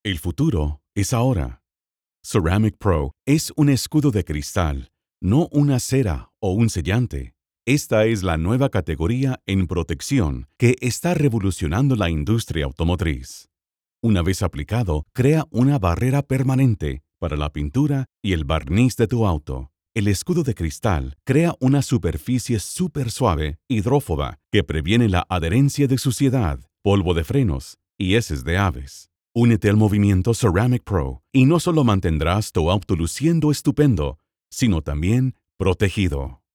El futuro es ahora. Ceramic Pro es un escudo de cristal, no una cera o un sellante. Esta es la nueva categoría en protección que está revolucionando la industria automotriz. Una vez aplicado, crea una barrera permanente para la pintura y el barniz de tu auto. El escudo de cristal crea una superficie súper suave, hidrófoba, que previene la adherencia de suciedad, polvo de frenos y heces de aves. Únete al movimiento Ceramic Pro y no solo mantendrás tu auto luciendo estupendo, sino también protegido.